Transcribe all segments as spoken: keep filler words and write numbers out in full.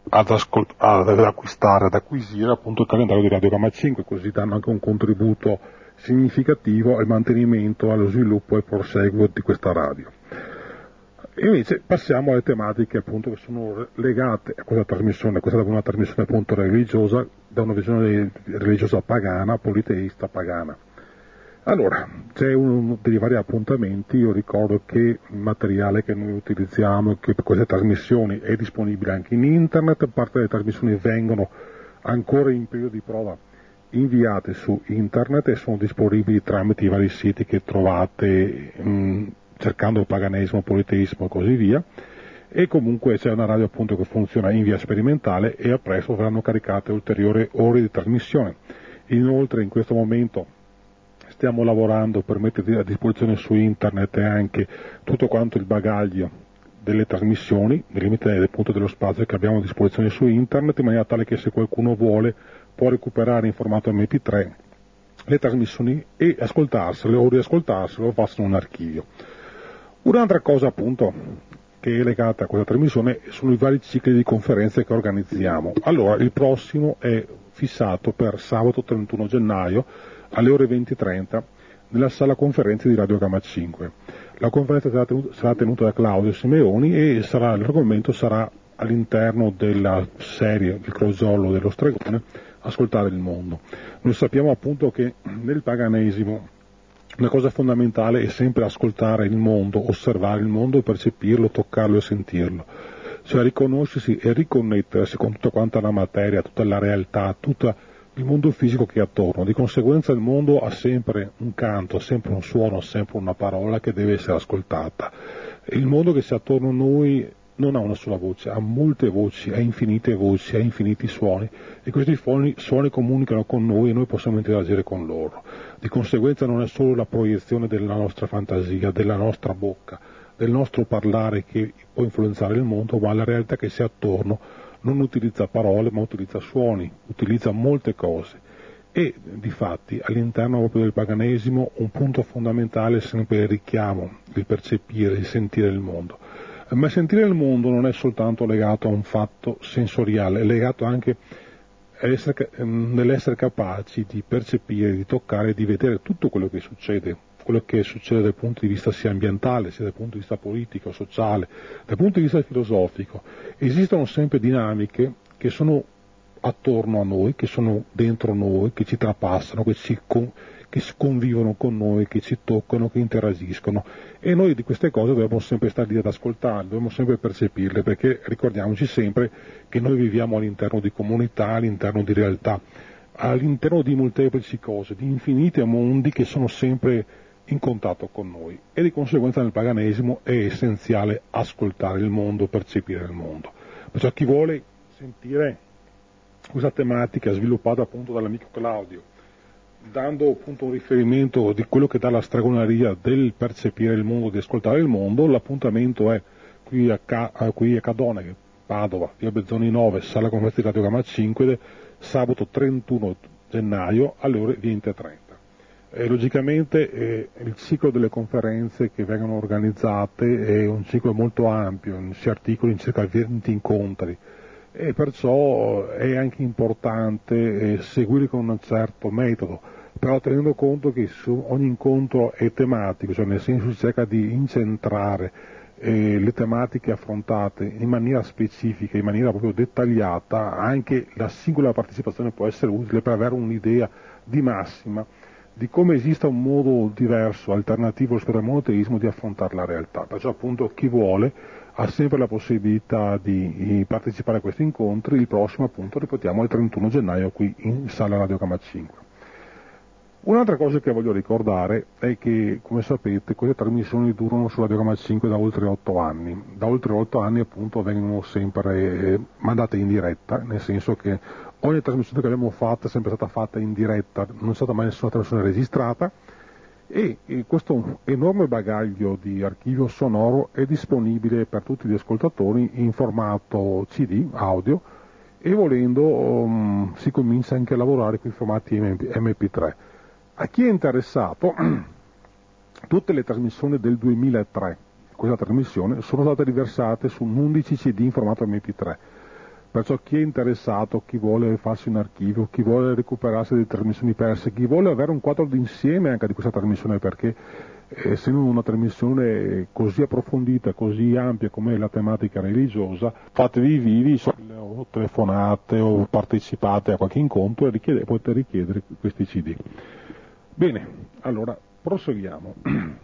ad, ascolt- ad acquistare, ad acquisire appunto il calendario di Radio Gamma cinque, così danno anche un contributo significativo al mantenimento, allo sviluppo e proseguo di questa radio. E invece passiamo alle tematiche appunto che sono legate a questa trasmissione. Questa è una trasmissione appunto religiosa, da una visione religiosa pagana, politeista pagana. Allora, c'è uno dei vari appuntamenti. Io ricordo che il materiale che noi utilizziamo, che per queste trasmissioni è disponibile anche in internet, parte delle trasmissioni vengono ancora in periodo di prova inviate su internet e sono disponibili tramite i vari siti che trovate mh, cercando paganesimo, politeismo e così via, e comunque c'è una radio appunto che funziona in via sperimentale e a presto verranno caricate ulteriori ore di trasmissione. Inoltre in questo momento stiamo lavorando per mettere a disposizione su internet anche tutto quanto il bagaglio delle trasmissioni, nel limite appunto dello spazio che abbiamo a disposizione su internet, in maniera tale che se qualcuno vuole può recuperare in formato emme pi tre le trasmissioni e ascoltarsele o riascoltarsele o farsene un archivio. Un'altra cosa appunto che è legata a questa trasmissione sono i vari cicli di conferenze che organizziamo. Allora, il prossimo è fissato per sabato trentuno gennaio alle ore venti e trenta nella sala conferenze di Radio Gamma cinque. La conferenza sarà tenuta, sarà tenuta da Claudio Simeoni e sarà, l'argomento sarà all'interno della serie Il crogiolo dello stregone, ascoltare il mondo. Noi sappiamo appunto che nel paganesimo una cosa fondamentale è sempre ascoltare il mondo, osservare il mondo, percepirlo, toccarlo e sentirlo. Cioè riconoscersi e riconnettersi con tutta quanta la materia, tutta la realtà, tutto il mondo fisico che è attorno. Di conseguenza il mondo ha sempre un canto, ha sempre un suono, ha sempre una parola che deve essere ascoltata. Il mondo che c'è attorno a noi non ha una sola voce, ha molte voci, ha infinite voci, ha infiniti suoni, e questi suoni, suoni comunicano con noi e noi possiamo interagire con loro. Di conseguenza non è solo la proiezione della nostra fantasia, della nostra bocca, del nostro parlare che può influenzare il mondo, ma la realtà che c'è attorno non utilizza parole ma utilizza suoni, utilizza molte cose. E difatti all'interno proprio del paganesimo un punto fondamentale è sempre il richiamo, il percepire, il sentire il mondo. Ma sentire il mondo non è soltanto legato a un fatto sensoriale, è legato anche essere, nell'essere capaci di percepire, di toccare, di vedere tutto quello che succede, quello che succede dal punto di vista sia ambientale, sia dal punto di vista politico, sociale, dal punto di vista filosofico. Esistono sempre dinamiche che sono attorno a noi, che sono dentro noi, che ci trapassano, che ci con, che convivono con noi, che ci toccano, che interagiscono, e noi di queste cose dobbiamo sempre stare lì ad ascoltarle, dobbiamo sempre percepirle, perché ricordiamoci sempre che noi viviamo all'interno di comunità, all'interno di realtà, all'interno di molteplici cose, di infiniti mondi che sono sempre in contatto con noi, e di conseguenza nel paganesimo è essenziale ascoltare il mondo, percepire il mondo. Perciò chi vuole sentire questa tematica sviluppata appunto dall'amico Claudio, dando appunto un riferimento di quello che dà la stregoneria del percepire il mondo, di ascoltare il mondo, l'appuntamento è qui a, Ca- qui a Cadone, Padova, via Bezzoni nove, sala conferenza di Radio Gamma cinque, sabato trentuno gennaio alle ore venti e trenta. E logicamente eh, il ciclo delle conferenze che vengono organizzate è un ciclo molto ampio, si articola in circa venti incontri, e perciò è anche importante eh, seguire con un certo metodo, però tenendo conto che su ogni incontro è tematico, cioè nel senso si cerca di incentrare eh, le tematiche affrontate in maniera specifica, in maniera proprio dettagliata. Anche la singola partecipazione può essere utile per avere un'idea di massima di come esista un modo diverso, alternativo rispetto al monoteismo di affrontare la realtà. Perciò appunto chi vuole ha sempre la possibilità di partecipare a questi incontri. Il prossimo appunto, ripetiamo, è il trentuno gennaio qui in sala Radio Gamma cinque. Un'altra cosa che voglio ricordare è che, come sapete, queste trasmissioni durano su Radio Gamma cinque da oltre otto anni. Da oltre otto anni appunto vengono sempre mandate in diretta, nel senso che ogni trasmissione che abbiamo fatto è sempre stata fatta in diretta, non è stata mai nessuna trasmissione registrata, e, e questo enorme bagaglio di archivio sonoro è disponibile per tutti gli ascoltatori in formato C D, audio, e volendo um, si comincia anche a lavorare con i formati emme pi tre. A chi è interessato, tutte le trasmissioni del duemilatré, questa trasmissione, sono state riversate su undici C D in formato emme pi tre. Perciò chi è interessato, chi vuole farsi un archivio, chi vuole recuperarsi delle trasmissioni perse, chi vuole avere un quadro d'insieme anche di questa trasmissione, perché essendo una trasmissione così approfondita, così ampia come la tematica religiosa, fatevi vivi, o telefonate o partecipate a qualche incontro e richiede, potete richiedere questi C D. Bene, allora proseguiamo.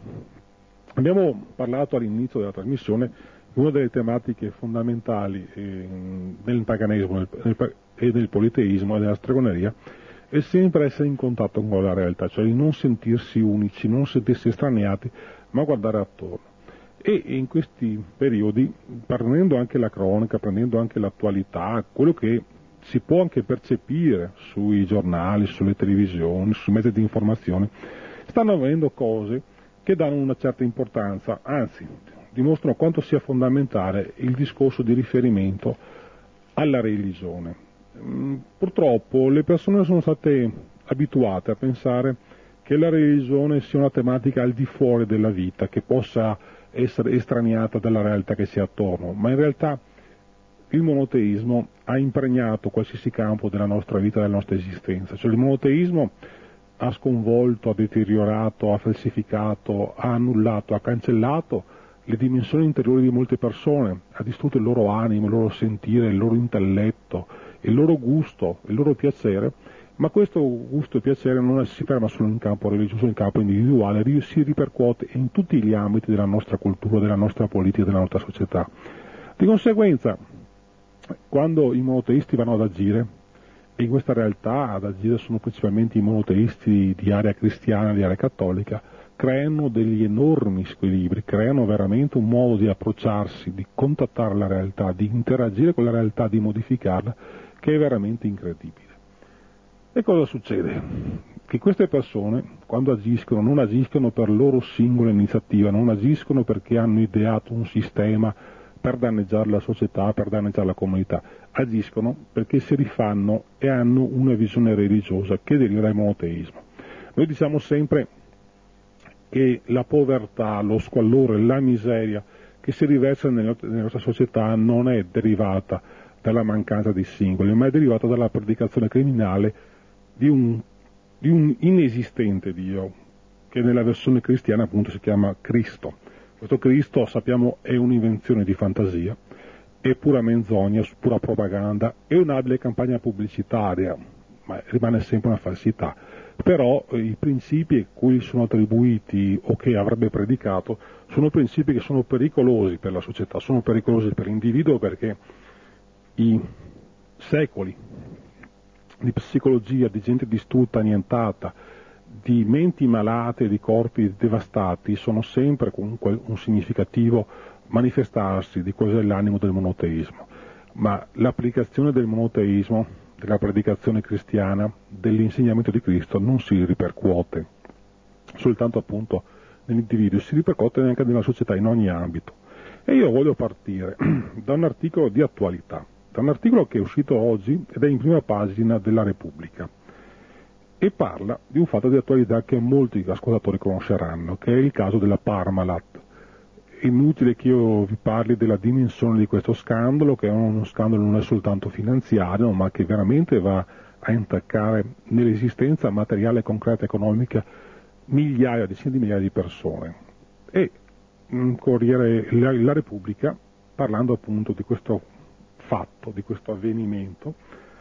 Abbiamo parlato all'inizio della trasmissione di una delle tematiche fondamentali eh, del paganesimo nel, nel, e del politeismo e della stregoneria è sempre essere in contatto con la realtà, cioè di non sentirsi unici, non sentirsi estraniati, ma guardare attorno. E in questi periodi, prendendo anche la cronaca, prendendo anche l'attualità, quello che si può anche percepire sui giornali, sulle televisioni, sui mezzi di informazione, stanno avvenendo cose che danno una certa importanza, anzi dimostrano quanto sia fondamentale il discorso di riferimento alla religione. Purtroppo le persone sono state abituate a pensare che la religione sia una tematica al di fuori della vita, che possa essere estraniata dalla realtà che si ha attorno, ma in realtà il monoteismo ha impregnato qualsiasi campo della nostra vita, della nostra esistenza. Cioè il monoteismo ha sconvolto, ha deteriorato, ha falsificato, ha annullato, ha cancellato le dimensioni interiori di molte persone, ha distrutto il loro animo, il loro sentire, il loro intelletto, il loro gusto, il loro piacere, ma questo gusto e piacere non si ferma solo in campo religioso, in campo individuale, si ripercuote in tutti gli ambiti della nostra cultura, della nostra politica, della nostra società. Di conseguenza, quando i monoteisti vanno ad agire, e in questa realtà ad agire sono principalmente i monoteisti di area cristiana, di area cattolica, creano degli enormi squilibri, creano veramente un modo di approcciarsi, di contattare la realtà, di interagire con la realtà, di modificarla, che è veramente incredibile. E cosa succede? Che queste persone, quando agiscono, non agiscono per loro singola iniziativa, non agiscono perché hanno ideato un sistema per danneggiare la società, per danneggiare la comunità, agiscono perché si rifanno e hanno una visione religiosa che deriva dal monoteismo. Noi diciamo sempre che la povertà, lo squallore, la miseria che si riversa nella nostra società non è derivata dalla mancanza di singoli, ma è derivata dalla predicazione criminale di un, di un inesistente Dio, che nella versione cristiana appunto si chiama Cristo. Questo Cristo, sappiamo, è un'invenzione di fantasia, è pura menzogna, pura propaganda, è un'abile campagna pubblicitaria, ma rimane sempre una falsità. Però eh, i principi a cui sono attribuiti o che avrebbe predicato sono principi che sono pericolosi per la società, sono pericolosi per l'individuo, perché i secoli di psicologia, di gente distrutta, annientata, di menti malate, di corpi devastati, sono sempre comunque un significativo manifestarsi di cos'è l'animo del monoteismo. Ma l'applicazione del monoteismo, della predicazione cristiana, dell'insegnamento di Cristo non si ripercuote soltanto appunto nell'individuo, si ripercuote anche nella società in ogni ambito. E io voglio partire da un articolo di attualità, da un articolo che è uscito oggi ed è in prima pagina della Repubblica e parla di un fatto di attualità che molti ascoltatori conosceranno, che è il caso della Parmalat. È inutile che io vi parli della dimensione di questo scandalo, che è uno scandalo non è soltanto finanziario, ma che veramente va a intaccare nell'esistenza materiale, concreta, economica migliaia, decine di migliaia di persone. E il Corriere, la, la Repubblica, parlando appunto di questo fatto, di questo avvenimento,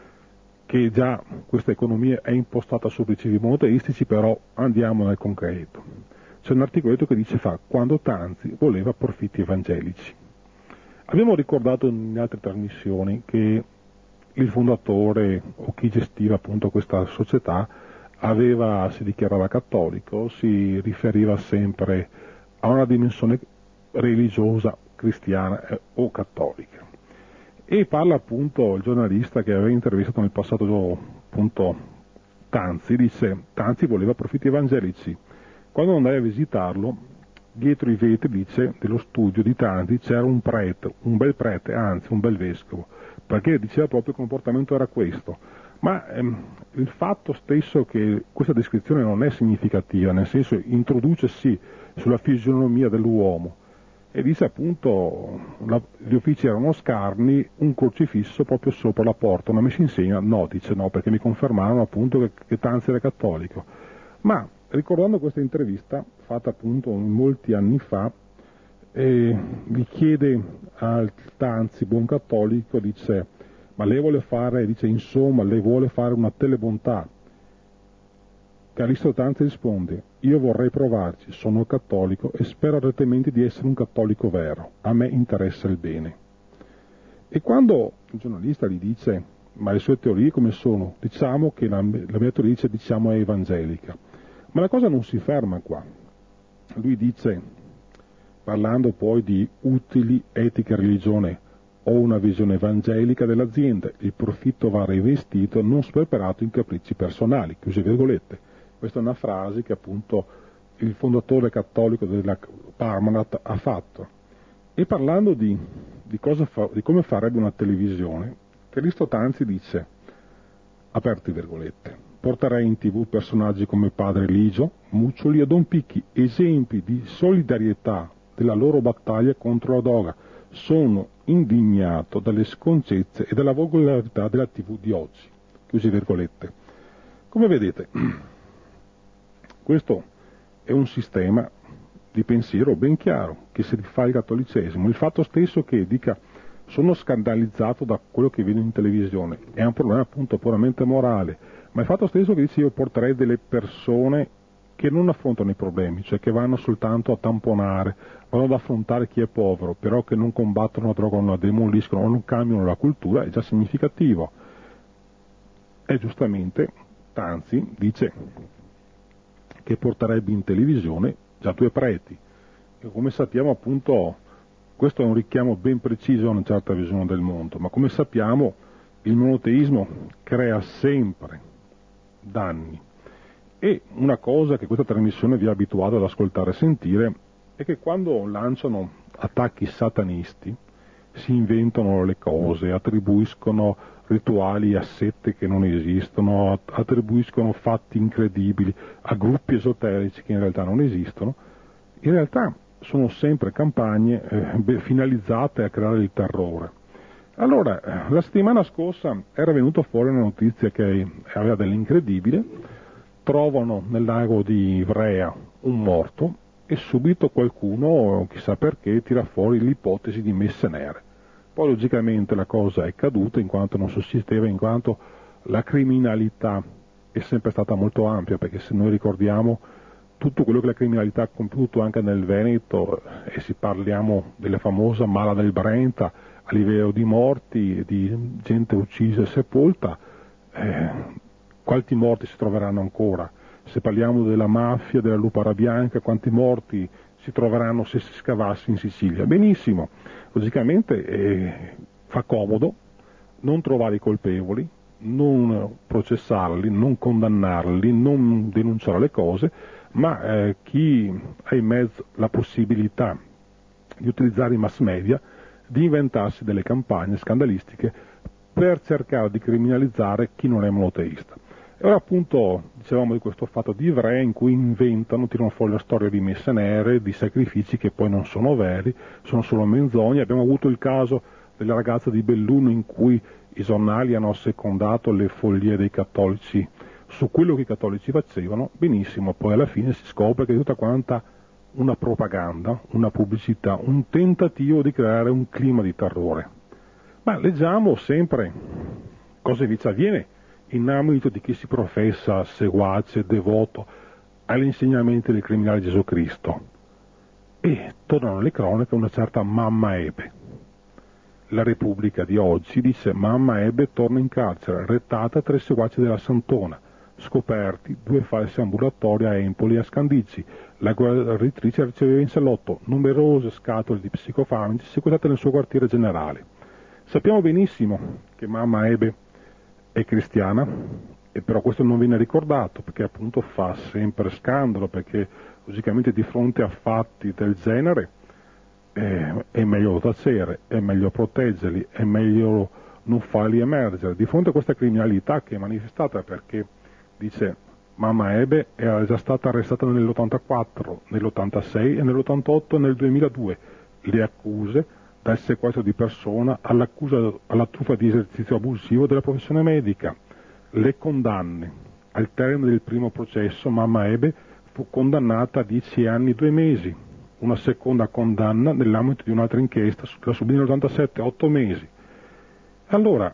che già questa economia è impostata su principi monoteistici, però andiamo nel concreto. C'è un articoletto che dice fa quando Tanzi voleva profitti evangelici. Abbiamo ricordato in altre trasmissioni che il fondatore o chi gestiva appunto questa società aveva, si dichiarava cattolico, si riferiva sempre a una dimensione religiosa, cristiana eh, o cattolica. E parla appunto il giornalista che aveva intervistato nel passato appunto Tanzi, dice Tanzi voleva profitti evangelici. Quando andai a visitarlo, dietro i vetri, dice, dello studio di Tanzi c'era un prete, un bel prete, anzi un bel vescovo, perché diceva proprio che il comportamento era questo. Ma ehm, il fatto stesso che questa descrizione non è significativa, nel senso introduce sì sulla fisionomia dell'uomo, e dice appunto la, gli uffici erano scarni, un crocifisso proprio sopra la porta, una messa in segno, no, dice no, perché mi confermarono appunto che, che Tanzi era cattolico. Ma ricordando questa intervista fatta appunto molti anni fa, eh, gli chiede al Tanzi, buon cattolico, dice ma lei vuole fare, dice insomma lei vuole fare una telebontà. Callisto Tanzi risponde: io vorrei provarci, sono cattolico e spero ardentamente di essere un cattolico vero, a me interessa il bene. E quando il giornalista gli dice ma le sue teorie come sono? Diciamo che la, la mia teoria dice, diciamo, è evangelica. Ma la cosa non si ferma qua. Lui dice, parlando poi di utili, etica e religione, ho una visione evangelica dell'azienda, il profitto va rivestito, non sperperato in capricci personali, chiuse virgolette. Questa è una frase che appunto il fondatore cattolico della Parmalat ha fatto. E parlando di, di, cosa fa, di come farebbe una televisione, Callisto Tanzi dice, aperte virgolette, porterei in tv personaggi come Padre Ligio, Muccioli e Don Picchi, esempi di solidarietà della loro battaglia contro la droga. Sono indignato dalle sconcezze e dalla volgarità della tivù di oggi. Chiuse virgolette. Come vedete, questo è un sistema di pensiero ben chiaro che si rifà al cattolicesimo. Il fatto stesso che dica sono scandalizzato da quello che vedo in televisione è un problema appunto puramente morale, ma il fatto stesso che dice io porterei delle persone che non affrontano i problemi, cioè che vanno soltanto a tamponare, vanno ad affrontare chi è povero, però che non combattono la droga, non la demoliscono, non cambiano la cultura, è già significativo. E giustamente Tanzi dice che porterebbe in televisione già due preti. E come sappiamo appunto, questo è un richiamo ben preciso a una certa visione del mondo, ma come sappiamo il monoteismo crea sempre danni. E una cosa che questa trasmissione vi ha abituato ad ascoltare e sentire è che quando lanciano attacchi satanisti si inventano le cose, attribuiscono rituali a sette che non esistono, attribuiscono fatti incredibili a gruppi esoterici che in realtà non esistono. In realtà sono sempre campagne eh, finalizzate a creare il terrore. Allora, la settimana scorsa era venuta fuori una notizia che aveva dell'incredibile. Trovano nel lago di Ivrea un morto e subito qualcuno, chissà perché, tira fuori l'ipotesi di messe nere. Poi logicamente la cosa è caduta in quanto non sussisteva, in quanto la criminalità è sempre stata molto ampia, perché se noi ricordiamo tutto quello che la criminalità ha compiuto anche nel Veneto, e se parliamo della famosa Mala del Brenta, a livello di morti, di gente uccisa e sepolta, eh, quanti morti si troveranno ancora? Se parliamo della mafia, della Lupara Bianca, quanti morti si troveranno se si scavasse in Sicilia? Benissimo, logicamente eh, fa comodo non trovare i colpevoli, non processarli, non condannarli, non denunciare le cose, ma eh, chi ha in mezzo la possibilità di utilizzare i mass media, di inventarsi delle campagne scandalistiche per cercare di criminalizzare chi non è monoteista. E ora appunto dicevamo di questo fatto di Ivrea in cui inventano, tirano fuori la storia di messe nere, di sacrifici che poi non sono veri, sono solo menzogne. Abbiamo avuto il caso della ragazza di Belluno in cui i giornali hanno assecondato le follie dei cattolici su quello che i cattolici facevano. Benissimo, poi alla fine si scopre che è tutta quanta una propaganda, una pubblicità, un tentativo di creare un clima di terrore. Ma leggiamo sempre cosa invece avviene in ambito di chi si professa seguace, devoto agli insegnamenti del criminale Gesù Cristo. E tornano le cronache una certa Mamma Ebe. La Repubblica di oggi dice Mamma Ebe torna in carcere, rettata tre seguaci della Santona, scoperti due falsi ambulatori a Empoli e a Scandicci, la guaritrice riceveva in salotto numerose scatole di psicofarmaci sequestrate nel suo quartiere generale. Sappiamo benissimo che Mamma Ebe è cristiana, e però questo non viene ricordato perché appunto fa sempre scandalo, perché logicamente di fronte a fatti del genere eh, è meglio tacere, è meglio proteggerli, è meglio non farli emergere. Di fronte a questa criminalità che è manifestata, perché dice Mamma Ebe era già stata arrestata nell'ottantaquattro, nell'ottantasei e nell'ottantotto e nel duemiladue, le accuse, dal sequestro di persona all'accusa alla truffa di esercizio abusivo della professione medica, le condanne. Al termine del primo processo Mamma Ebe fu condannata a dieci anni e due mesi, una seconda condanna nell'ambito di un'altra inchiesta sulla Subina ottantasette, otto mesi. Allora,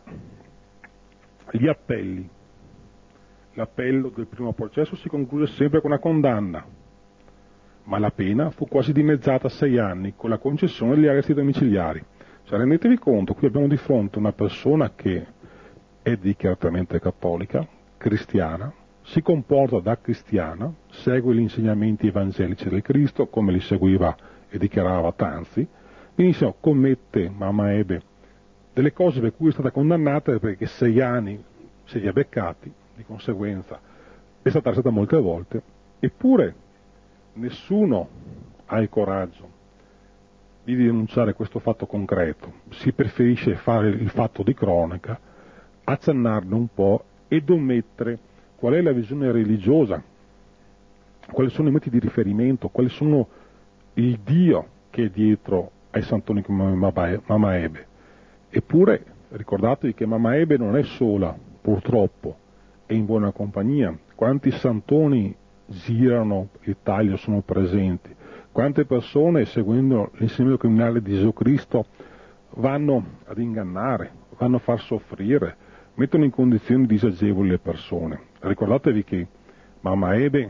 gli appelli. L'appello del primo processo si concluse sempre con una condanna, ma la pena fu quasi dimezzata a sei anni con la concessione degli arresti domiciliari. Cioè, rendetevi conto, qui abbiamo di fronte una persona che è dichiaratamente cattolica, cristiana, si comporta da cristiana, segue gli insegnamenti evangelici del Cristo come li seguiva e dichiarava Tanzi, benissimo, commette Mamma Ebe delle cose per cui è stata condannata perché sei anni se li ha beccati, di conseguenza è stata arrestata molte volte, eppure nessuno ha il coraggio di denunciare questo fatto concreto, si preferisce fare il fatto di cronaca, accennarne un po' ed omettere qual è la visione religiosa, quali sono i metodi di riferimento, quali sono il Dio che è dietro ai santoni come Mamma Ebe. Eppure ricordatevi che Mamma Ebe non è sola, purtroppo, è in buona compagnia. Quanti santoni girano l'Italia, sono presenti, quante persone seguendo l'insegnamento criminale di Gesù Cristo vanno ad ingannare, vanno a far soffrire, mettono in condizioni disagevoli le persone. Ricordatevi che Mamma Ebe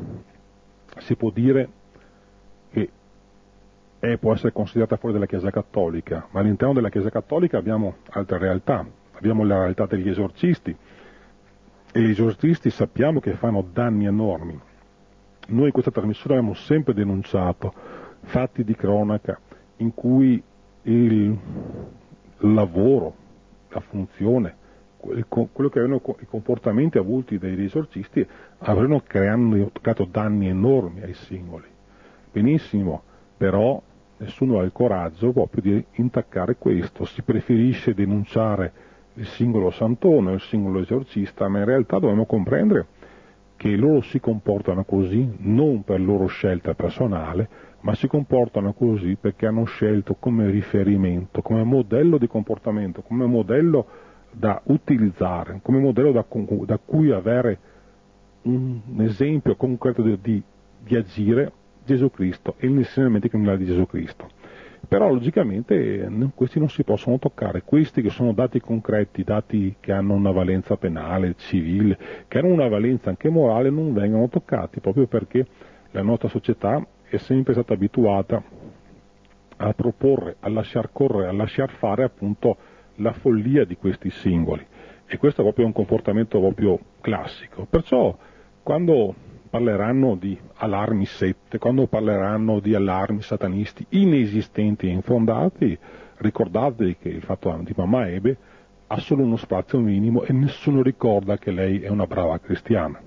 si può dire che è, può essere considerata fuori dalla Chiesa Cattolica, ma all'interno della Chiesa Cattolica abbiamo altre realtà, abbiamo la realtà degli esorcisti, e gli esorcisti sappiamo che fanno danni enormi. Noi in questa trasmissione abbiamo sempre denunciato fatti di cronaca in cui il lavoro, la funzione, quello che erano i comportamenti avuti dagli esorcisti avranno creato danni enormi ai singoli. Benissimo, però nessuno ha il coraggio proprio di intaccare questo, si preferisce denunciare il singolo santone, il singolo esorcista, ma in realtà dobbiamo comprendere che loro si comportano così non per loro scelta personale, ma si comportano così perché hanno scelto come riferimento, come modello di comportamento, come modello da utilizzare, come modello da, da cui avere un esempio concreto di, di, di agire Gesù Cristo e gli insegnamenti criminali di Gesù Cristo. Però logicamente questi non si possono toccare, questi che sono dati concreti, dati che hanno una valenza penale, civile, che hanno una valenza anche morale, non vengono toccati, proprio perché la nostra società è sempre stata abituata a proporre, a lasciar correre, a lasciar fare appunto la follia di questi singoli. E questo è proprio un comportamento proprio classico. Perciò quando parleranno di allarmi sette, quando parleranno di allarmi satanisti inesistenti e infondati, ricordatevi che il fatto di Mamma Ebe ha solo uno spazio minimo e nessuno ricorda che lei è una brava cristiana.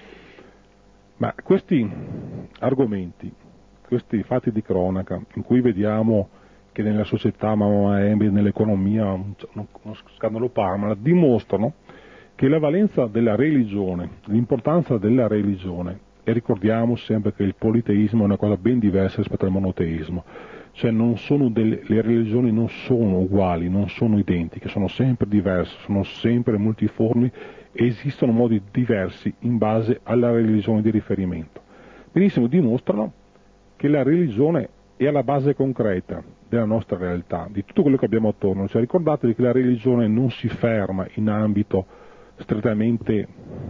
Ma questi argomenti, questi fatti di cronaca, in cui vediamo che nella società Mamma Ebe, nell'economia, uno scandalo Parmalat, dimostrano che la valenza della religione, l'importanza della religione, e ricordiamo sempre che il politeismo è una cosa ben diversa rispetto al monoteismo, cioè non sono delle, le religioni non sono uguali, non sono identiche, sono sempre diverse, sono sempre multiformi e esistono modi diversi in base alla religione di riferimento. Benissimo, dimostrano che la religione è alla base concreta della nostra realtà, di tutto quello che abbiamo attorno, cioè ricordatevi che la religione non si ferma in ambito strettamente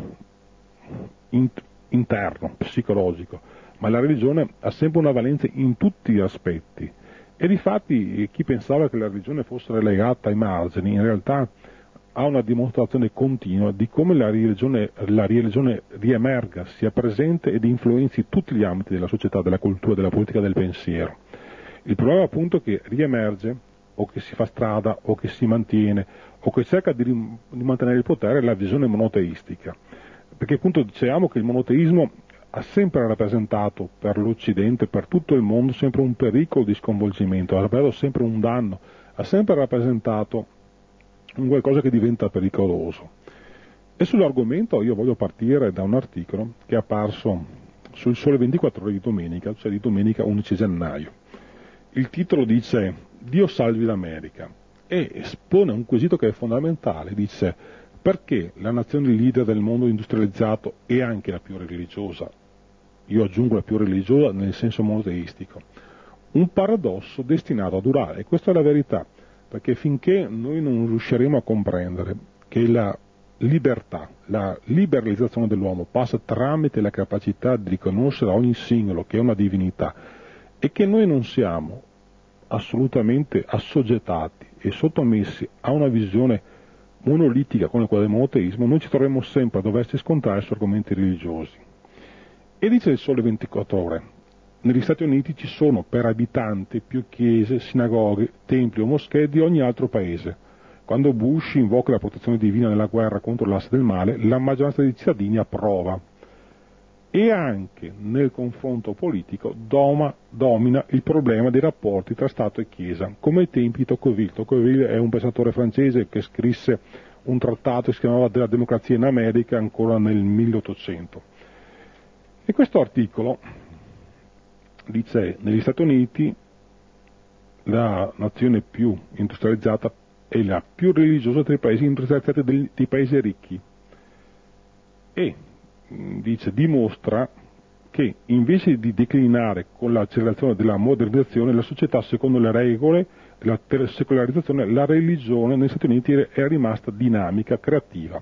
interno, psicologico, ma la religione ha sempre una valenza in tutti gli aspetti. E difatti chi pensava che la religione fosse relegata ai margini, in realtà ha una dimostrazione continua di come la religione, la religione riemerga, sia presente ed influenzi tutti gli ambiti della società, della cultura, della politica, del pensiero. Il problema appunto è che riemerge, o che si fa strada, o che si mantiene, o che cerca di, di mantenere il potere, la visione monoteistica. Perché appunto dicevamo che il monoteismo ha sempre rappresentato per l'Occidente, per tutto il mondo, sempre un pericolo di sconvolgimento, ha rappresentato sempre un danno, ha sempre rappresentato un qualcosa che diventa pericoloso. E sull'argomento io voglio partire da un articolo che è apparso sul Sole ventiquattro Ore di domenica, cioè di domenica undici gennaio. il titolo dice Dio salvi l'America e espone un quesito che è fondamentale, dice perché la nazione leader del mondo industrializzato è anche la più religiosa, io aggiungo la più religiosa nel senso monoteistico, un paradosso destinato a durare, e questa è la verità, perché finché noi non riusciremo a comprendere che la libertà, la liberalizzazione dell'uomo passa tramite la capacità di riconoscere a ogni singolo che è una divinità e che noi non siamo assolutamente assoggettati e sottomessi a una visione monolitica come quella del monoteismo, noi ci troveremo sempre a doversi scontrare su argomenti religiosi. E dice il Sole ventiquattro Ore, negli Stati Uniti ci sono per abitante più chiese, sinagoghe, templi o moschee di ogni altro paese. Quando Bush invoca la protezione divina nella guerra contro l'asse del male, la maggioranza dei cittadini approva. E anche nel confronto politico doma, domina il problema dei rapporti tra Stato e Chiesa, come ai tempi di Tocqueville. Tocqueville è un pensatore francese che scrisse un trattato che si chiamava della democrazia in America ancora nel milleottocento. E questo articolo dice negli Stati Uniti la nazione più industrializzata è la più religiosa tra i paesi industrializzati dei, dei paesi ricchi e dice, dimostra che invece di declinare con l'accelerazione della modernizzazione la società secondo le regole della secolarizzazione, la religione negli Stati Uniti è rimasta dinamica, creativa.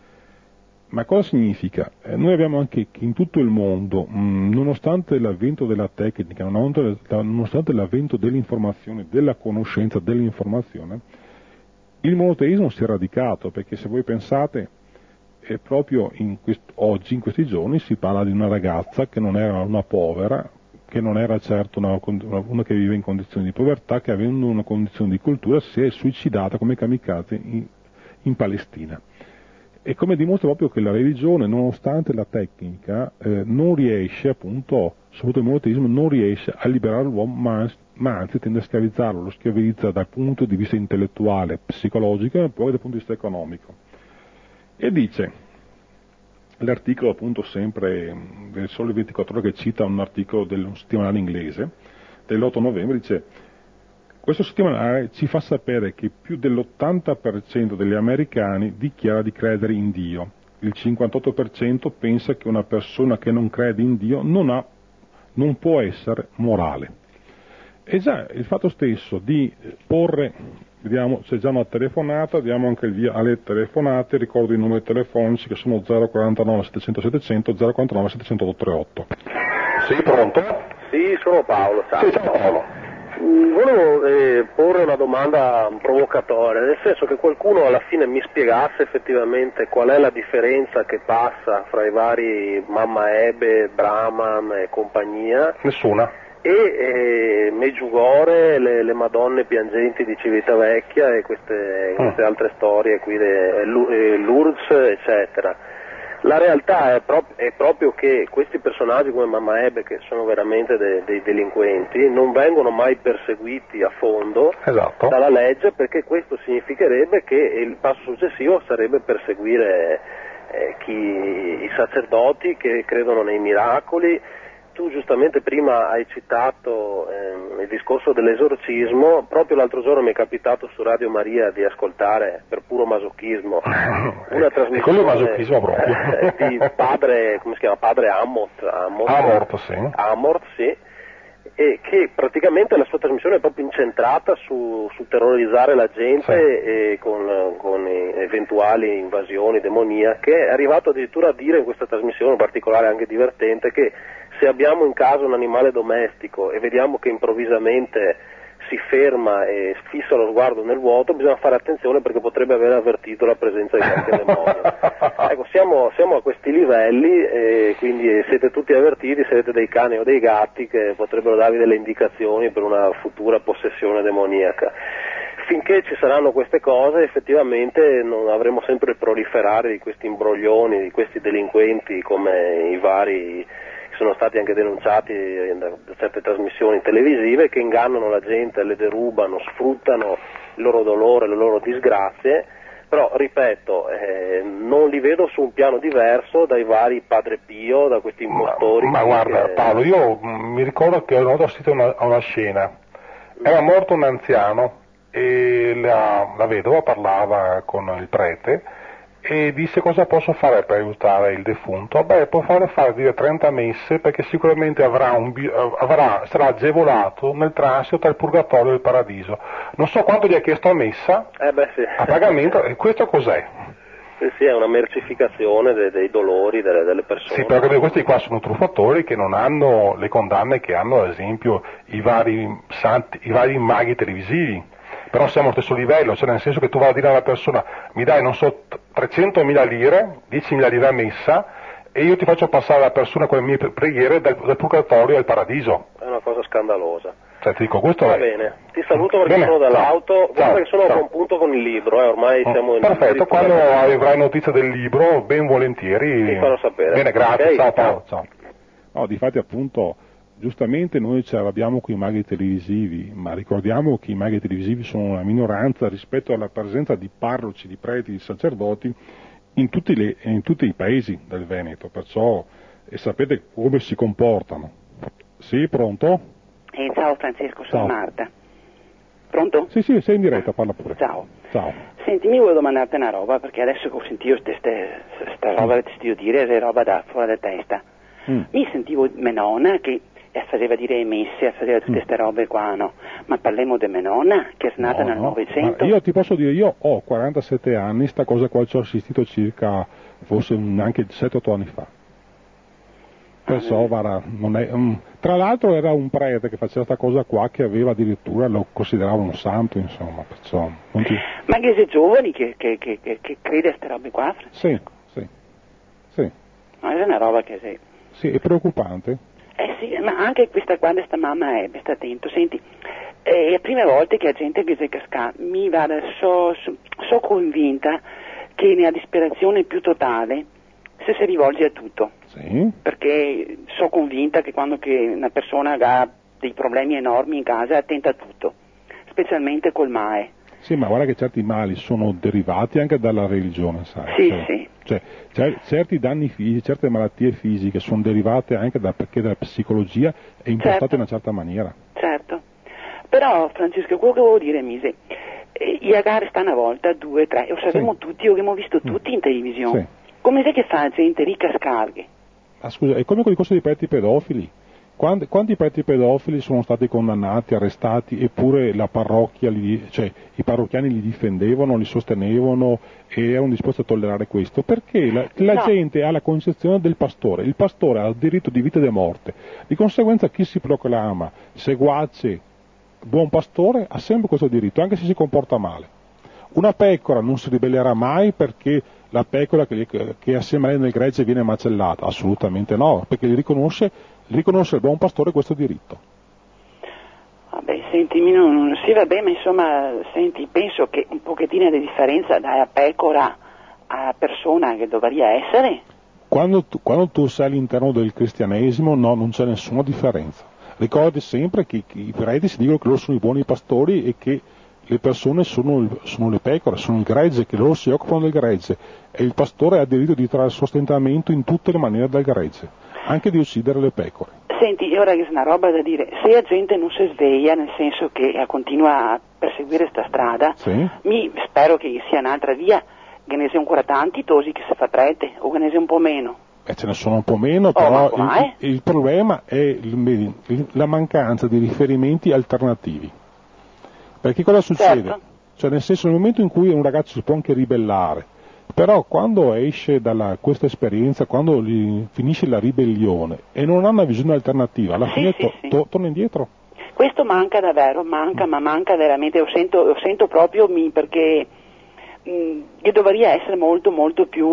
Ma cosa significa? Eh, noi abbiamo anche in tutto il mondo, mh, nonostante l'avvento della tecnica, nonostante l'avvento dell'informazione, della conoscenza, dell'informazione, il monoteismo si è radicato, perché se voi pensate, è proprio in quest- oggi, in questi giorni, si parla di una ragazza che non era una povera, che non era certo una, una che vive in condizioni di povertà, che avendo una condizione di cultura si è suicidata come kamikaze in, in Palestina. E come dimostra proprio che la religione, nonostante la tecnica, eh, non riesce appunto, soprattutto il monoteismo, non riesce a liberare l'uomo, ma, ma anzi tende a schiavizzarlo, lo schiavizza dal punto di vista intellettuale, psicologico e poi dal punto di vista economico. E dice, l'articolo appunto sempre del Sole ventiquattro Ore che cita un articolo del settimanale inglese, dell'otto novembre, dice questo settimanale ci fa sapere che più dell'ottanta per cento degli americani dichiara di credere in Dio, il cinquantotto per cento pensa che una persona che non crede in Dio non, ha, non può essere morale. E già il fatto stesso di porre, vediamo c'è già una telefonata, diamo anche il via alle telefonate, ricordo i numeri telefonici che sono zero quarantanove settecento settecento, zero quarantanove settecento trentotto. Sì, pronto? Sì, sono Paolo. Ciao. Sì, ciao Paolo. Volevo eh, porre una domanda provocatoria, nel senso che qualcuno alla fine mi spiegasse effettivamente qual è la differenza che passa fra i vari Mamma Ebe, Brahman e compagnia. Nessuna. E eh, Medjugorje, le, le Madonne piangenti di Civitavecchia e queste, queste mm. altre storie qui, de, Lourdes, eccetera. La realtà è, pro- è proprio che questi personaggi come Mamma Ebe, che sono veramente de- dei delinquenti, non vengono mai perseguiti a fondo esatto. dalla legge, perché questo significherebbe che il passo successivo sarebbe perseguire eh, chi, i sacerdoti che credono nei miracoli. Tu giustamente prima hai citato ehm, il discorso dell'esorcismo, proprio l'altro giorno mi è capitato su Radio Maria di ascoltare, per puro masochismo, una trasmissione quello è masochismo proprio. Eh, di padre, come si chiama, padre Amort, Amort, Amort, sì. Amort, sì, e che praticamente la sua trasmissione è proprio incentrata su, su terrorizzare la gente sì. e con, con eventuali invasioni demoniache. È arrivato addirittura a dire in questa trasmissione, in particolare anche divertente, che se abbiamo in casa un animale domestico e vediamo che improvvisamente si ferma e fissa lo sguardo nel vuoto, bisogna fare attenzione perché potrebbe aver avvertito la presenza di qualche demonio. Ecco, siamo, siamo a questi livelli e quindi siete tutti avvertiti se avete dei cani o dei gatti che potrebbero darvi delle indicazioni per una futura possessione demoniaca. Finché ci saranno queste cose, effettivamente non avremo sempre il proliferare di questi imbroglioni, di questi delinquenti come i vari sono stati anche denunciati da certe trasmissioni televisive che ingannano la gente, le derubano, sfruttano il loro dolore, le loro disgrazie, però ripeto, eh, non li vedo su un piano diverso dai vari Padre Pio, da questi impostori. Ma, ma guarda che... Paolo, io mi ricordo che una volta ho assistito a una, a una scena Era morto un anziano e la, la vedova parlava con il prete e disse: cosa posso fare per aiutare il defunto? Beh, può fare fare dire trenta messe, perché sicuramente avrà un, avrà, sarà agevolato nel transito tra il purgatorio e il paradiso. Non so quanto gli ha chiesto a messa, eh beh, sì. a pagamento, e questo cos'è? Sì, sì, è una mercificazione dei, dei dolori delle, delle persone. Sì, perché questi qua sono truffatori che non hanno le condanne che hanno, ad esempio, i vari santi, i vari maghi televisivi. Però siamo allo stesso livello, cioè nel senso che tu vai a dire alla persona: mi dai, non so, trecentomila lire, diecimila lire a messa, e io ti faccio passare la persona con le mie preghiere dal, dal purgatorio al paradiso. È una cosa scandalosa. Cioè, ti dico, questo Va è... bene, ti saluto perché Bene, sono dall'auto, ciao, guarda ciao, che sono a ciao. buon punto con il libro, eh, ormai Oh, siamo in... perfetto, quando avrai notizia del libro, ben volentieri... Ti farò sapere. Bene, grazie, Okay, ciao ciao. Paolo, ciao. No, difatti appunto, giustamente noi ce l'abbiamo con i maghi televisivi, ma ricordiamo che i maghi televisivi sono una minoranza rispetto alla presenza di parroci, di preti, di sacerdoti in tutti, le, in tutti i paesi del Veneto, perciò e sapete come si comportano. Sì, pronto? Eh, ciao Francesco, sono Ciao. Marta. Pronto? Sì, sì, sei in diretta, parla pure. Ciao. Ciao. Senti, mi volevo domandarti una roba, perché adesso che ho sentito questa roba che ti sentivo dire, è roba da fuori da testa. Mm. Mi sentivo mia nonna che faceva dire messe, faceva tutte queste robe qua, no? Ma parliamo di mia nonna, che è nata No, nel no. Novecento. Ma io ti posso dire, io ho quarantasette anni, sta cosa qua ci ho assistito circa, forse un- anche sette otto anni fa. Perciò, guarda, non è, um, tra l'altro era un prete che faceva questa cosa qua, che aveva addirittura, lo considerava un santo, insomma, perciò... non ti- Ma anche se giovani che, che, che, che, che crede a queste robe qua, Francesco? Sì, sì, sì, Ma è una roba che se... sì, è preoccupante. Eh sì, ma anche questa qua, questa mamma è, sta attento, senti, è le prime volte che la gente che si casca, mi va, so, so, so convinta che nella disperazione più totale se si rivolge a tutto, Sì, perché so convinta che quando che una persona ha dei problemi enormi in casa è attenta a tutto, specialmente col M A E. sì, ma guarda che certi mali sono derivati anche dalla religione, sai? Sì, cioè, sì. Cioè, cer- certi danni fisici, certe malattie fisiche sono derivate anche da, perché la psicologia è impostata Certo. in una certa maniera. Certo, però Francesco, quello che volevo dire, Mise, eh, i ragazzi stanno a volta, due, tre, lo sappiamo Sì. tutti, lo abbiamo visto tutti in televisione. Sì. Come sai che fa gente ricca scarghe? Ah, scusa, è come con il discorso dei preti pedofili. Quanti, quanti preti pedofili sono stati condannati, arrestati, eppure la parrocchia, li, cioè i parrocchiani li difendevano, li sostenevano e erano disposti a tollerare questo? Perché la, la No. gente ha la concezione del pastore, il pastore ha il diritto di vita e di morte, di conseguenza chi si proclama seguace, buon pastore, ha sempre questo diritto, anche se si comporta male. Una pecora non si ribellerà mai perché la pecora che, che assieme a lei nel gregge viene macellata, assolutamente no, perché gli riconosce, riconosce il buon pastore questo diritto. Vabbè, senti, mi non, non sì, vabbè, ma insomma, senti, penso che un pochettino di differenza dalla pecora alla persona che dovrebbe essere. Quando tu, quando tu sei all'interno del cristianesimo, no, non c'è nessuna differenza. Ricordi sempre che, che i preti si dicono che loro sono i buoni pastori e che le persone sono, il- sono le pecore, sono il gregge, che loro si occupano del gregge e il pastore ha diritto di trarre sostentamento in tutte le maniere del gregge, anche di uccidere le pecore. Senti, ora che è una roba da dire, se la gente non si sveglia, nel senso che eh, continua a perseguire sta strada, Sì? mi spero che sia un'altra via, che ne sia ancora tanti tosi che si fa prete, o che ne sia un po' meno. E ce ne sono un po' meno, Oh, ma però com'è? il, il problema è il- il- la mancanza di riferimenti alternativi. Perché cosa succede? Certo. Cioè nel senso, nel momento in cui un ragazzo si può anche ribellare, però quando esce da questa esperienza, quando gli finisce la ribellione e non ha una visione alternativa, alla Sì, fine sì, to- sì. to- torna indietro. Questo manca davvero, manca, ma manca veramente, lo sento, lo sento proprio mi, perché mh, che dovrebbe essere molto molto più,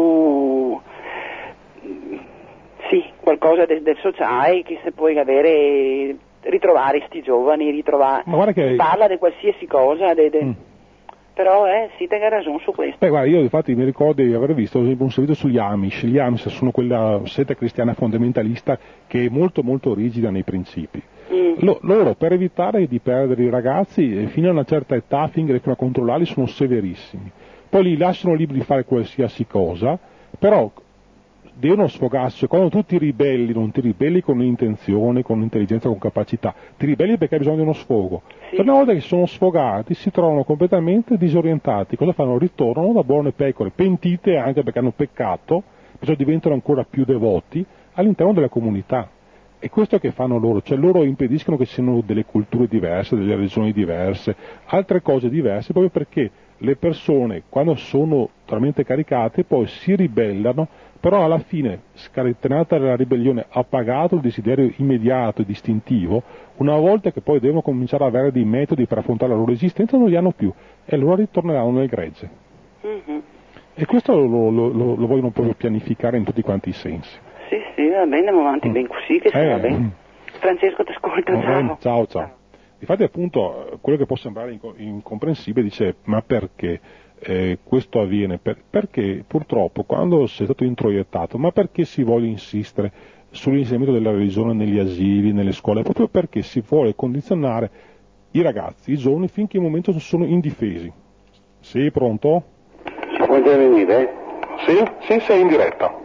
mh, sì, qualcosa del, del sociale che se puoi avere, ritrovare sti giovani, ritrovare, Ma guarda che... si parla di qualsiasi cosa, de- de- Mm. però eh, sì, te hai ragione su questo. Beh, guarda, io infatti mi ricordo di aver visto ad esempio un servizio sugli Amish. Gli Amish sono quella setta cristiana fondamentalista che è molto molto rigida nei principi. Mm. Lo- loro per evitare di perdere i ragazzi eh, fino a una certa età, finché riescono a controllarli, sono severissimi. Poi li lasciano liberi di fare qualsiasi cosa, però devono sfogarsi. Quando tu ti ribelli, non ti ribelli con intenzione, con intelligenza, con capacità, ti ribelli perché hai bisogno di uno sfogo. Sì. E una volta che sono sfogati si trovano completamente disorientati. Cosa fanno? Ritornano da buone pecore, pentite anche perché hanno peccato, perciò diventano ancora più devoti all'interno della comunità. E questo che fanno loro, cioè loro impediscono che ci siano delle culture diverse, delle religioni diverse, altre cose diverse, proprio perché le persone, quando sono talmente caricate, poi si ribellano, però alla fine, scatenata la ribellione, ha pagato il desiderio immediato e distintivo, una volta che poi devono cominciare ad avere dei metodi per affrontare la loro esistenza, non li hanno più, e allora ritorneranno nel gregge. Mm-hmm. E questo lo, lo, lo, lo vogliono proprio pianificare in tutti quanti i sensi. Sì, sì, va bene, andiamo avanti mm. ben così, che eh, va bene. Mm. Francesco, ti ascolto, mm, ciao. Ciao, ciao. Difatti appunto, quello che può sembrare incomprensibile dice, ma perché eh, questo avviene? Per, perché purtroppo quando sei stato introiettato, ma perché si vuole insistere sull'insegnamento della religione negli asili, nelle scuole? Proprio perché si vuole condizionare i ragazzi, i giovani, finché in un momento sono indifesi. Sì, pronto? Si può intervenire? Sì, sì, sei in diretta.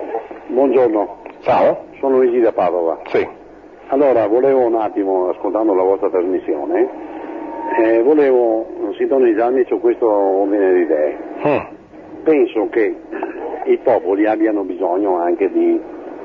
Buongiorno. Ciao. Sono Luigi da Padova. Sì. Allora, volevo un attimo, ascoltando la vostra trasmissione, eh, volevo sintonizzarmi su questo ordine di idee. Mm. Penso che i popoli abbiano bisogno anche di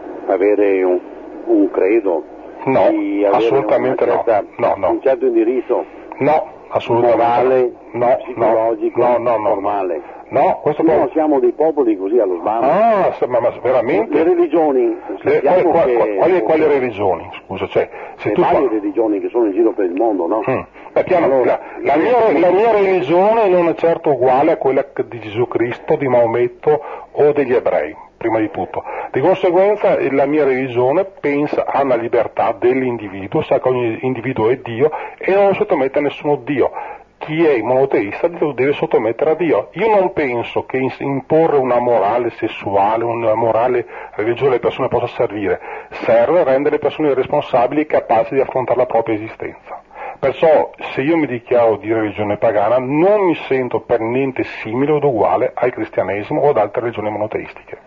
avere un, un credo, no, di avere assolutamente una certa, no. No, no. un certo indirizzo no, assolutamente morale, no. psicologico, no, no, no, formale. No, questo Noi poi... non siamo dei popoli così allo sbando. Ah, ma, ma veramente? Le religioni, le, quali, quali, che, quali, quali religioni? Scusa, cioè, se le tu varie fa... religioni che sono in giro per il mondo, no? Mm. Beh, piano, allora, la, mia, la mia religione non è certo uguale a quella di Gesù Cristo, di Maometto o degli ebrei, prima di tutto. Di conseguenza la mia religione pensa alla libertà dell'individuo, sa che ogni individuo è Dio e non lo sottomette a nessuno Dio. Chi è monoteista lo deve sottomettere a Dio. Io non penso che imporre una morale sessuale, una morale religiosa alle persone possa servire. Serve a rendere le persone responsabili e capaci di affrontare la propria esistenza. Perciò, se io mi dichiaro di religione pagana, non mi sento per niente simile o uguale al cristianesimo o ad altre religioni monoteistiche.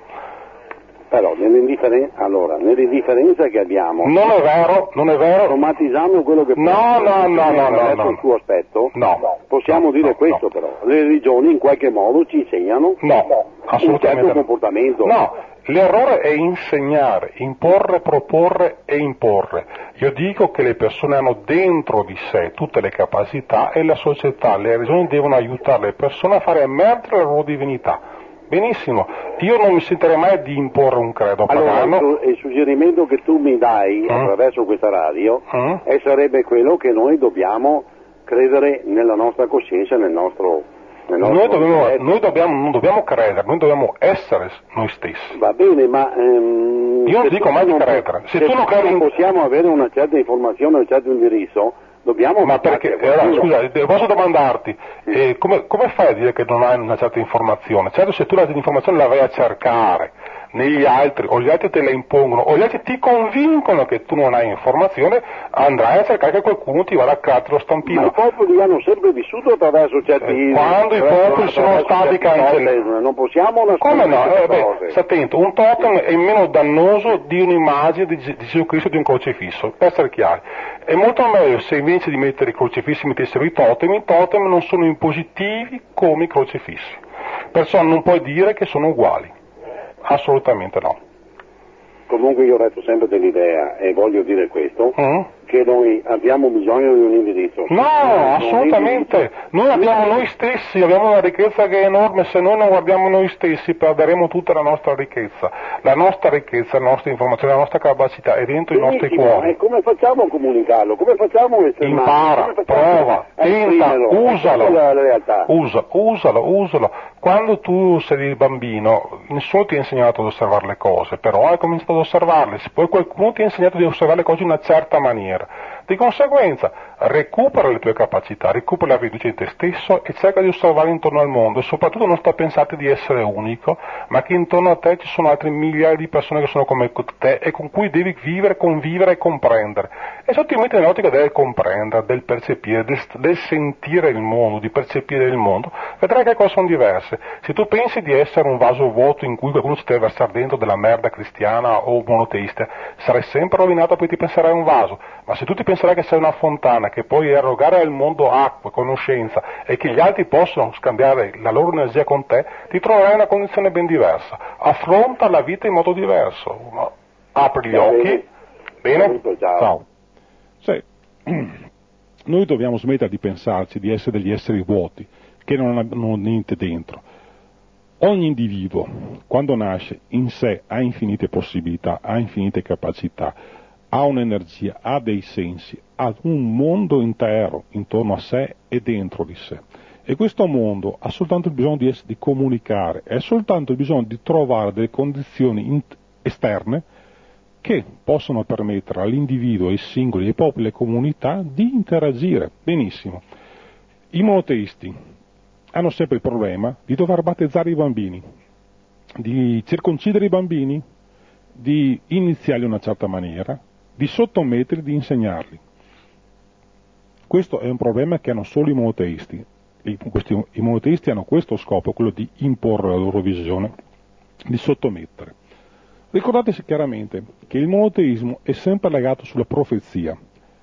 Però nell'indifferenza, allora, nell'indifferenza che abbiamo, non è vero, non è vero, somatizzando quello che no, no, no, no, no, no, il suo aspetto, no, possiamo no, dire no, questo no. però, le religioni in qualche modo ci insegnano no, assolutamente un certo no. comportamento. No, l'errore è insegnare, imporre, proporre e imporre. Io dico che le persone hanno dentro di sé tutte le capacità e la società, le religioni devono aiutare le persone a fare emergere la loro divinità. Benissimo, io non mi sentirei mai di imporre un credo allora, pagano. Il, il suggerimento che tu mi dai mm. attraverso questa radio mm. è, sarebbe quello che noi dobbiamo credere nella nostra coscienza, nel nostro... Nel nostro noi, dobbiamo, noi dobbiamo, non dobbiamo credere, noi dobbiamo essere noi stessi. Va bene, ma... Ehm, io non dico mai di credere. Se, se tu non credi... non possiamo avere una certa informazione, un certo indirizzo... Dobbiamo ma perché, allora, scusa, posso domandarti, eh, come, come fai a dire che non hai una certa informazione? Certo, se tu l'informazione la vai a cercare negli altri, o gli altri te la impongono, o gli altri ti convincono che tu non hai informazione, andrai a cercare che qualcuno ti vada a creare lo stampino. Ma i popoli hanno sempre vissuto attraverso certi... Eh, quando i popoli sono stati cancellati... Non possiamo come no? Eh, beh, sta attento, un totem è meno dannoso di un'immagine di, di Gesù Cristo di un crocifisso, per essere chiari. È molto meglio se invece di mettere i crocifissi mettessero i totem, i totem non sono impositivi come i crocifissi. Perciò non puoi dire che sono uguali. Assolutamente no. Comunque io ho detto sempre dell'idea, e voglio dire questo, mm. che noi abbiamo bisogno di un indirizzo. No, assolutamente. Indirizzo. Noi abbiamo noi stessi, abbiamo una ricchezza che è enorme, se noi non guardiamo noi stessi perderemo tutta la nostra ricchezza. La nostra ricchezza, la nostra informazione, la nostra capacità è dentro Benissimo, i nostri cuori. E come facciamo a comunicarlo? Come facciamo a esternarlo? Impara, prova, tenta, usalo, la realtà. Usa, usalo, usalo. Quando tu sei bambino, nessuno ti ha insegnato ad osservare le cose, però hai cominciato ad osservarle, poi qualcuno ti ha insegnato di osservare le cose in una certa maniera. Di conseguenza recupera le tue capacità, recupera la fiducia di te stesso e cerca di osservare intorno al mondo e soprattutto non sta a pensare di essere unico, ma che intorno a te ci sono altri migliaia di persone che sono come te e con cui devi vivere, convivere e comprendere. E se ti metti nell'ottica del comprendere, del percepire, del, del sentire il mondo, di percepire il mondo, vedrai che cose sono diverse. Se tu pensi di essere un vaso vuoto in cui qualcuno ci deve versare dentro della merda cristiana o monoteista, sarai sempre rovinato, poi ti penserai un vaso. Ma se tu ti penserai che sei una fontana, che puoi erogare al mondo acqua, conoscenza e che gli altri possono scambiare la loro energia con te, ti troverai in una condizione ben diversa. Affronta la vita in modo diverso. Apri gli occhi. Bene? Ciao. Sì. Noi dobbiamo smettere di pensarci di essere degli esseri vuoti, che non hanno niente dentro. Ogni individuo, quando nasce, in sé ha infinite possibilità, ha infinite capacità, ha un'energia, ha dei sensi, ha un mondo intero intorno a sé e dentro di sé. E questo mondo ha soltanto il bisogno di, essere, di comunicare, ha soltanto il bisogno di trovare delle condizioni in, esterne che possono permettere all'individuo, ai singoli, ai popoli, alle comunità di interagire. Benissimo. I monoteisti hanno sempre il problema di dover battezzare i bambini, di circoncidere i bambini, di iniziarli in una certa maniera, di sottometterli, di insegnarli. Questo è un problema che hanno solo i monoteisti. I, questi, i monoteisti hanno questo scopo, quello di imporre la loro visione, di sottomettere. Ricordatesi chiaramente che il monoteismo è sempre legato sulla profezia.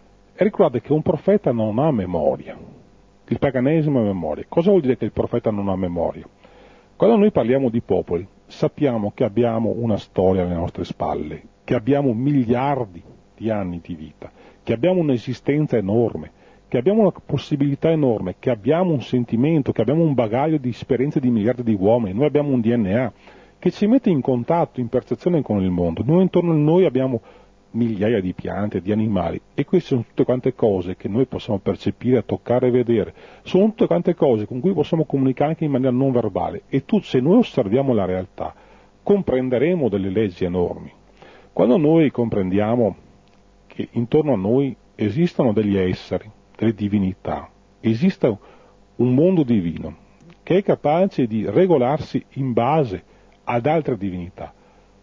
E ricordate che un profeta non ha memoria. Il paganesimo è memoria. Cosa vuol dire che il profeta non ha memoria? Quando noi parliamo di popoli, sappiamo che abbiamo una storia alle nostre spalle, che abbiamo miliardi di anni di vita, che abbiamo un'esistenza enorme, che abbiamo una possibilità enorme, che abbiamo un sentimento, che abbiamo un bagaglio di esperienze di miliardi di uomini, noi abbiamo un D N A che ci mette in contatto, in percezione con il mondo. Noi intorno a noi abbiamo migliaia di piante, di animali, e queste sono tutte quante cose che noi possiamo percepire, toccare e vedere, sono tutte quante cose con cui possiamo comunicare anche in maniera non verbale, e tu, se noi osserviamo la realtà, comprenderemo delle leggi enormi. Quando noi comprendiamo che intorno a noi esistono degli esseri, delle divinità, esiste un mondo divino che è capace di regolarsi in base ad altre divinità.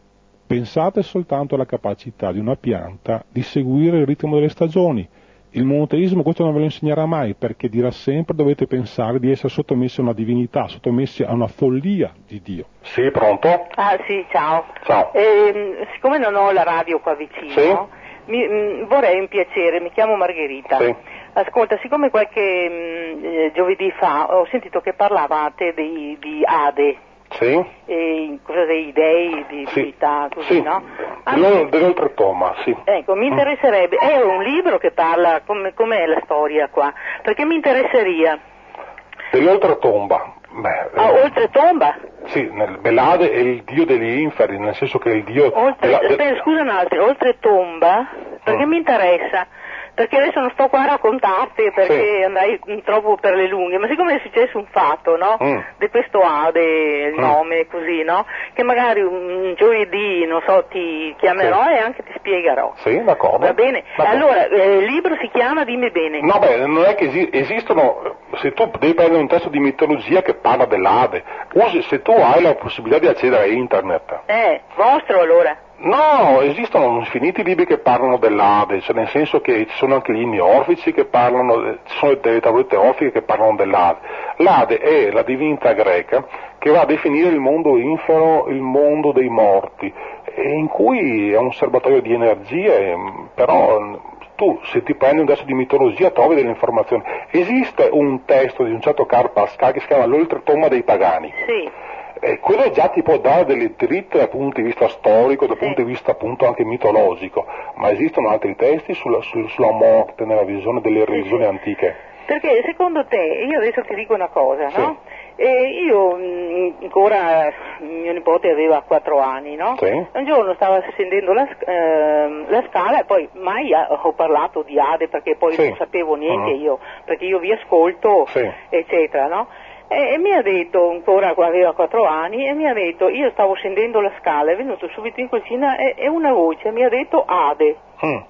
Pensate soltanto alla capacità di una pianta di seguire il ritmo delle stagioni. Il monoteismo questo non ve lo insegnerà mai, perché dirà sempre dovete pensare di essere sottomessi a una divinità, sottomessi a una follia di Dio. Sì, pronto? Ah sì, ciao. Ciao. Eh, siccome non ho la radio qua vicino, sì? mi, mh, vorrei un piacere, mi chiamo Margherita. Sì. Ascolta, siccome qualche mh, eh, giovedì fa ho sentito che parlavate di, di Ade. Sì. E cosa dei dei, di sì. divinità, così, sì. no? Dell'oltretomba, sì. Ecco, mi interesserebbe, è un libro che parla, come com'è la storia qua? Perché mi interesseria. Dell'oltretomba. Beh, ah, eh, oltretomba? Sì, nel, Belade è il dio degli inferi, nel senso che è il dio... Oltre, della, de... Beh, scusa un attimo, oltretomba? Perché mm. mi interessa. Perché adesso non sto qua a raccontarti perché sì. andrai troppo per le lunghe, ma siccome è successo un fatto, no? Mm. Di questo Ade, il mm. nome, così, no? Che magari un giovedì, non so, ti chiamerò sì. e anche ti spiegherò. Sì, d'accordo. Va bene? D'accordo. Allora, eh, il libro si chiama, dimmi bene. No, beh, non è che esi- esistono, se tu devi prendere un testo di mitologia che parla dell'Ade, usi, se tu hai la possibilità di accedere a internet. Eh, vostro allora? No, esistono infiniti libri che parlano dell'Ade, cioè nel senso che ci sono anche gli inni orfici che parlano, ci sono delle tavolette orfiche che parlano dell'Ade. L'Ade è la divinità greca che va a definire il mondo infero, il mondo dei morti, e in cui è un serbatoio di energie, però tu se ti prendi un testo di mitologia trovi delle informazioni. Esiste un testo di un certo Karl Pascal che si chiama L'oltretomba dei pagani. Sì. E quello già ti può dare delle dritte dal punto di vista storico, dal sì. punto di vista appunto anche mitologico, ma esistono altri testi sulla, su, sulla morte nella visione delle religioni sì. antiche. Perché secondo te, io adesso ti dico una cosa, sì. no? E io mh, ancora, mio nipote aveva quattro anni, no? Sì. Un giorno stava scendendo la, eh, la scala e poi mai ho parlato di Ade perché poi sì. non sapevo niente uh-huh. io, perché io vi ascolto, sì. eccetera, no? E, e mi ha detto, ancora aveva quattro anni, e mi ha detto, io stavo scendendo la scala, è venuto subito in cucina e, e una voce mi ha detto Ade. Mm.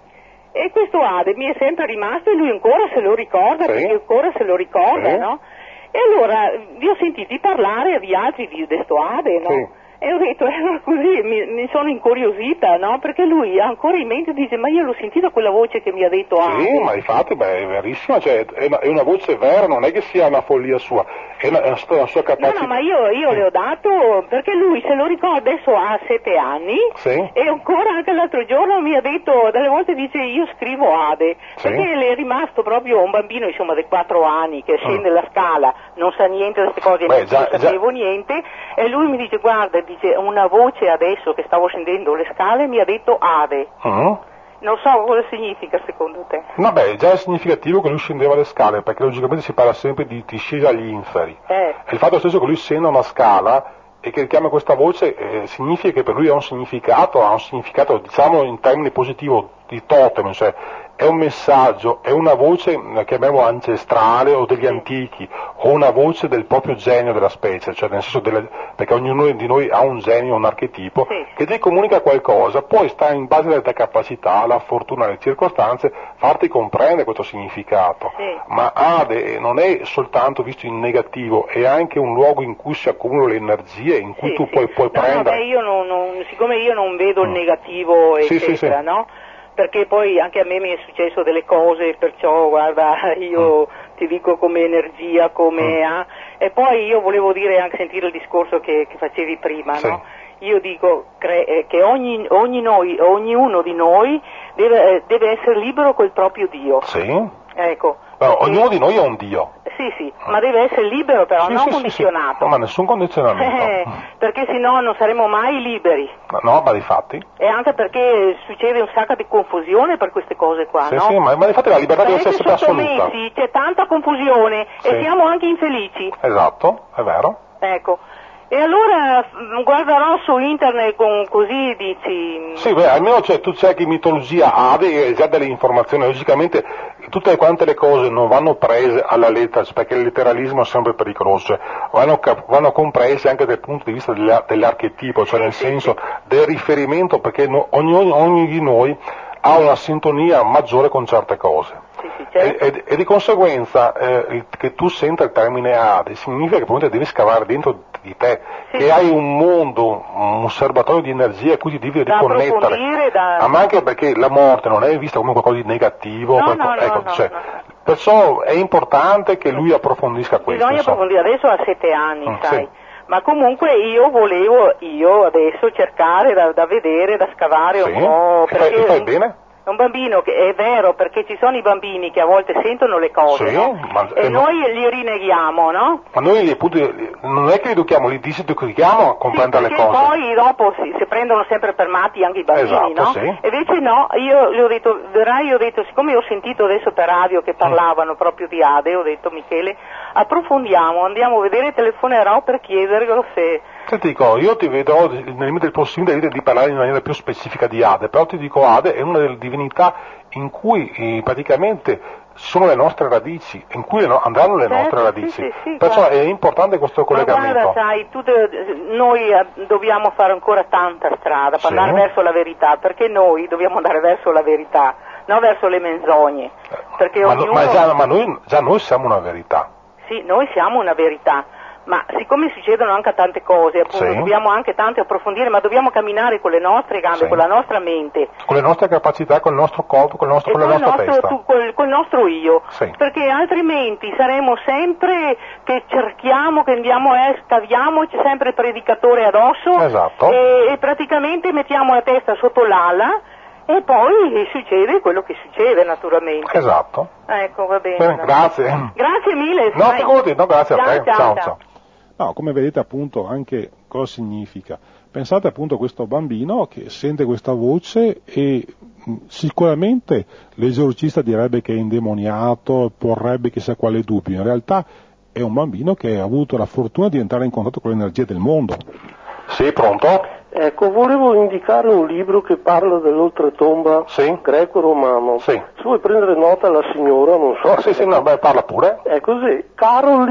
E questo Ade mi è sempre rimasto e lui ancora se lo ricorda, sì. perché ancora se lo ricorda, sì. no? E allora vi ho sentiti parlare di altri di questo Ade, no? Sì. E ho detto, eh, così mi, mi sono incuriosita, no? Perché lui ha ancora in mente, dice, ma io l'ho sentita quella voce che mi ha detto Ade. Sì, ma infatti, beh, è verissima, cioè, è una, è una voce vera, non è che sia una follia sua, è una, è una sua capacità. No, no, ma io, io le ho dato, perché lui se lo ricorda, adesso ha sette anni, sì. e ancora anche l'altro giorno mi ha detto, delle volte dice, io scrivo Ade, sì. perché le è rimasto proprio un bambino, insomma, di quattro anni, che scende mm. la scala, non sa niente di queste cose, beh, non già, sapevo già. niente, e lui mi dice, guarda, dice, una voce adesso che stavo scendendo le scale mi ha detto Ade. Mm. Non so cosa significa secondo te. Vabbè, già è significativo che lui scendeva le scale, perché logicamente si parla sempre di discesa agli inferi. Eh. E il fatto stesso che lui scenda una scala e che richiama questa voce eh, significa che per lui ha un significato, ha un significato, diciamo in termini positivi, di totem, cioè è un messaggio, è una voce, chiamiamo ancestrale o degli antichi, o una voce del proprio genio della specie, cioè nel senso delle, perché ognuno di noi ha un genio, un archetipo, sì. che ti comunica qualcosa, poi sta in base alle tue capacità, alla fortuna, alle circostanze, farti comprendere questo significato. Sì. Ma Ade non è soltanto visto in negativo, è anche un luogo in cui si accumulano le energie, in cui sì, tu sì. puoi, puoi no, prendere. No, beh, io non, non, siccome io non vedo il negativo, sì, eccetera, sì, sì. no? Perché poi anche a me mi è successo delle cose, perciò guarda, io mm. ti dico come energia, come mm. ha, e poi io volevo dire anche sentire il discorso che, che facevi prima, sì. no? Io dico cre- eh, che ogni, ogni noi, ognuno di noi deve, eh, deve essere libero col proprio Dio. Sì. Ecco. Però perché... ognuno di noi è un Dio. Sì, sì, ma deve essere libero però, sì, non sì, condizionato. Sì, sì. Ma nessun condizionamento. Eh, perché sennò non saremo mai liberi. No, ma di fatti. E anche perché succede un sacco di confusione per queste cose qua, sì, no? Sì, ma, ma di fatti la libertà deve essere assoluta. C'è tanta confusione sì. e siamo anche infelici. Esatto, è vero. Ecco. E allora guarderò su internet con così dici... Sì, beh, almeno cioè, tu cerchi mitologia Ade e già delle informazioni, logicamente tutte quante le cose non vanno prese alla lettera, perché il letteralismo è sempre pericoloso, cioè, vanno, vanno comprese anche dal punto di vista dell'archetipo, cioè nel senso del riferimento, perché no, ogni, ogni di noi ha una sintonia maggiore con certe cose. Sì, sì, certo. e, e, e di conseguenza eh, che tu senta il termine Ade significa che probabilmente devi scavare dentro di te, sì, che sì. hai un mondo, un serbatoio di energia a cui ti devi da riconnettere, da... ma anche perché la morte non è vista come qualcosa di negativo, no, qualcosa, no, ecco, no, cioè, no, no. Perciò è importante che lui approfondisca questo. Bisogna approfondire, adesso ha sette anni, mm, sai. Sì. Ma comunque io volevo, io adesso cercare da, da vedere, da scavare sì. un po'. E fai, e fai bene? È un bambino che è vero, perché ci sono i bambini che a volte sentono le cose, sì, no? ma, e eh, noi li rineghiamo, no? Ma noi li, appunto, non è che li educhiamo, li diseduchiamo a comprendere sì, le cose. Poi dopo si, si prendono sempre per matti anche i bambini, esatto, no? Sì. E invece no, io gli ho detto, verrai, io ho detto, siccome ho sentito adesso per radio che parlavano mm. proprio di Ade, ho detto Michele, approfondiamo, andiamo a vedere, telefonerò per chiederglielo se... Ti dico, io ti vedrò nel limite del possibile di parlare in maniera più specifica di Ade, però ti dico Ade è una delle divinità in cui eh, praticamente sono le nostre radici, in cui no, andranno le certo, nostre radici, sì, sì, sì, perciò guarda. È importante questo collegamento. Ma guarda, sai, tu de- noi dobbiamo fare ancora tanta strada per sì. andare verso la verità, perché noi dobbiamo andare verso la verità, non verso le menzogne. Perché ma, ognuno... ma, già, ma noi, già noi siamo una verità. Sì, noi siamo una verità. Ma siccome succedono anche tante cose, appunto, sì. dobbiamo anche tanto approfondire, ma dobbiamo camminare con le nostre gambe, sì. con la nostra mente. Con le nostre capacità, con il nostro corpo, con, il nostro, con la nostra nostro, testa. Tu, col, col nostro io. Sì. Perché altrimenti saremo sempre che cerchiamo, che andiamo e scaviamo, c'è sempre il predicatore addosso. Esatto. E, e praticamente mettiamo la testa sotto l'ala. E poi succede quello che succede, naturalmente. Esatto. Ecco, va bene. bene grazie. Grazie mille. No, figurati, no, grazie ciao, a te. Ciao, ciao. ciao. ciao. No, come vedete appunto anche cosa significa. Pensate appunto a questo bambino che sente questa voce e mh, sicuramente l'esorcista direbbe che è indemoniato, porrebbe chissà quale dubbio. In realtà è un bambino che ha avuto la fortuna di entrare in contatto con l'energia del mondo. Sì, pronto? Ecco, volevo indicare un libro che parla dell'oltretomba sì. greco-romano. Sì. Se vuoi prendere nota la signora, non so. Oh, sì, sì, no, beh, parla pure. È così. Caroli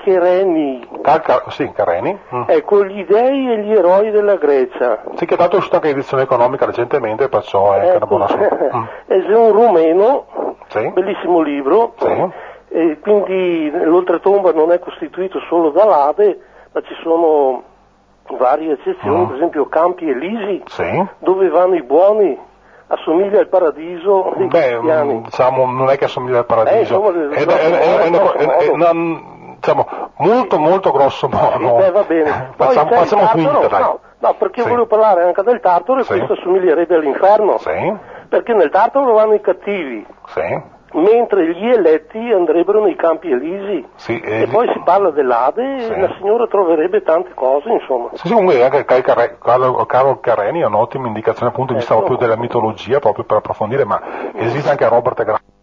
Carchareni. Cal- sì, Careni. Mm. Ecco, gli dei e gli eroi della Grecia. Sì, che tanto è uscita anche l'edizione economica recentemente, perciò è anche ecco, una buona mm. È un rumeno, sì. Bellissimo libro, sì. E quindi l'oltretomba non è costituito solo dall'Ade, ma ci sono varie eccezioni, mm. per esempio Campi Elisi, sì. dove vanno i buoni, assomiglia al paradiso dei Beh, cristiani. diciamo, non è che assomiglia al paradiso, eh, insomma, è, è, è, è, è, è diciamo, molto molto grosso modo. Eh, va bene. facciamo Poi facciamo finta, dai. No, no, perché sì. volevo parlare anche del Tartaro e sì. questo assomiglierebbe all'inferno. Sì. Perché nel Tartaro vanno i cattivi. Sì. Mentre gli eletti andrebbero nei Campi Elisi. Sì, e eh, poi si parla dell'Ade sì. e la signora troverebbe tante cose, insomma. Sì, sì, comunque anche Carlo, Carlo Careni è un'ottima indicazione appunto di vista ecco. proprio della mitologia, proprio per approfondire, ma esiste anche Robert Graff.